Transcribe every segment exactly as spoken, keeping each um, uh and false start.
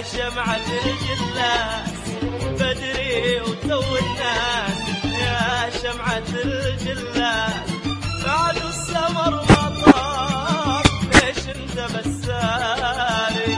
شمعة الجلاس بدري وتو الناس، يا شمعة الجلاس بعد السمر ما طاب ليش انت بسالي؟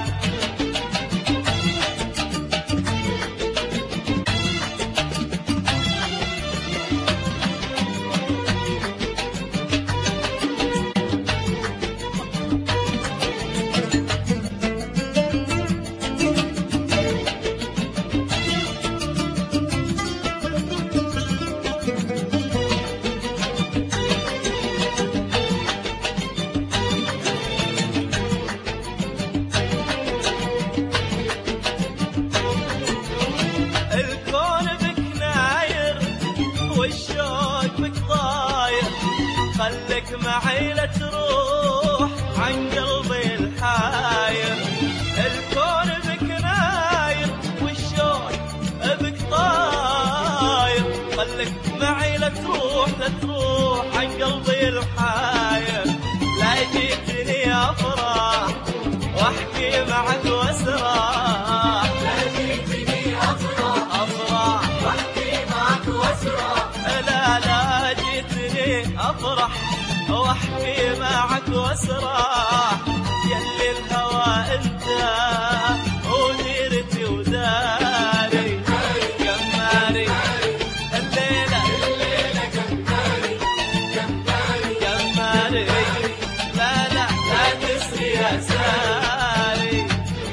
خلك معي لا تروح عن قلبي الحاير، الكون بك ناير والشوق بك طاير، خلك معي لا تروح لا تروح عن قلبي الحاير، لا جيتني افراح واحكي معك واسرح، لا جيتني افراح افراح واحكي معك واسرح، لا لا جيتني افرح واحكي معك واسرح، يلي الهوى انت وديرتي وداري كماري الليله الليله كماري كماري كماري، لا لا لا تسري يا ساري.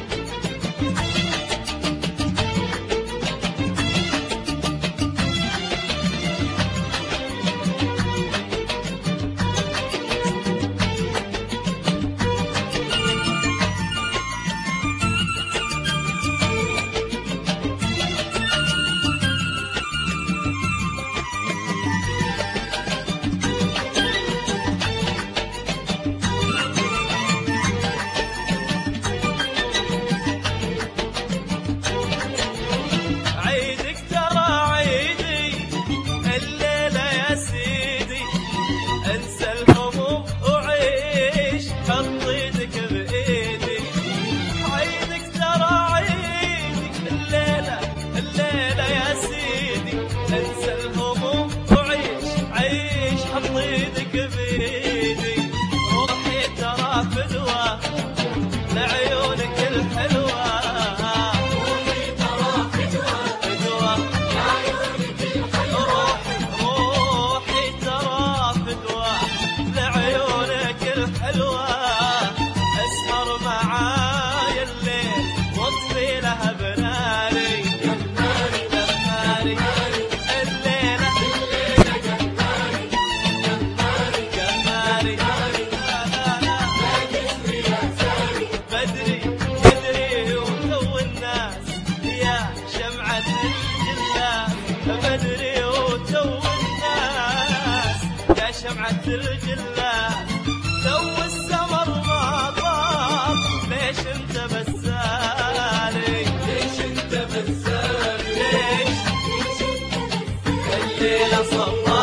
انسى الهموم وعيش حط ايدك بايدي، عيدك ترى عيدي الليله الليله يا سيدي، انسى الهموم وعيش عيش حط ايدك بايدي، روحي ترى فدوه لعيونك الحلوه، روحي ترى فدوه فدوه لعيونك الحلوه، روحي ترى فدوه لعيونك الحلوه، اسهر معاي الليل واطفي لها بناري كماري كماري الليله الليله كماري كماري كماري، لا لا لا لا تسري يا ساري، بدري بدري وتو الناس، يا شمعة الجلاس بدري وتو الناس، يا شمعة الجلاس تو السمر ما طاب ليش انت بسالي؟ ليش انت بسالي؟ ليش الليلة صباح